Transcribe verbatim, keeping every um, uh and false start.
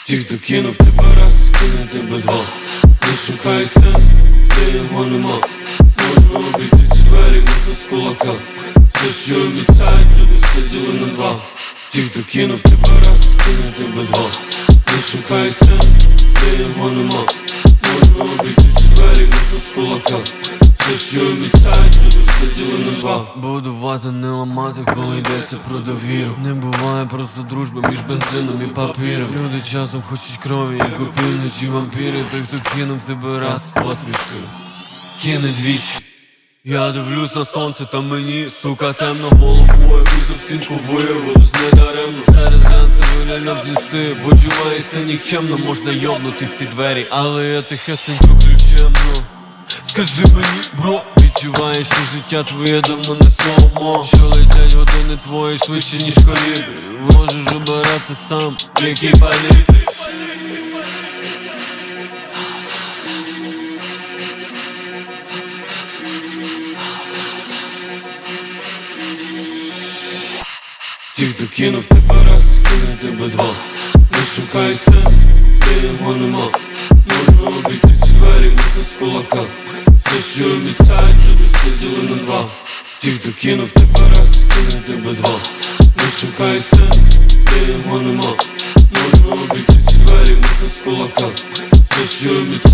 Ті, хто кинув тебе раз, кине тебе два. Не шукай сенс, де його нема. Можна обійти ці двері, можна з кулака. Все, що обіцяють, люди все діли на два. Ті, хто кинув тебе раз, кине тебе два. Не шукай сенс, де його нема. Можна обійти ці двері, можна з кулака. Все, що обіцяють, люди все діли на два. Будувати, не ламати, коли йдеться про довіру. Не буває просто дружба між бензином і папіром. Люди часом хочуть крові, як опівночі вампіри. Той, хто кинув тебе раз з посмішкою, кине двічі. Я дивлюсь на сонце, та мені, сука, темно головою. Без обцінку виявилось недаремно. Серед глянцевої ляльок зісти. Почуваєшся нікчемно, можна йобнути в ці двері, але я тихесенько ключем, ну. Скажи мені, бро, відчуваєш, що життя твоє давно не слоумо. Що летять години твої швидше, ніж колібри. Можеш обирати сам, який паліти. Ті, хто кинув тебе раз, кине тебе два. Не шукай сенс, де його нема. Можна обійти ці двері, можна з кулака. Все, що обіцяють, люди все діли на два. Ті, хто кинув тебе раз, кине тебе два. Не шукай сенс, де його нема. Можна обійти ці двері, можна з кулака. Все, що обіцяють.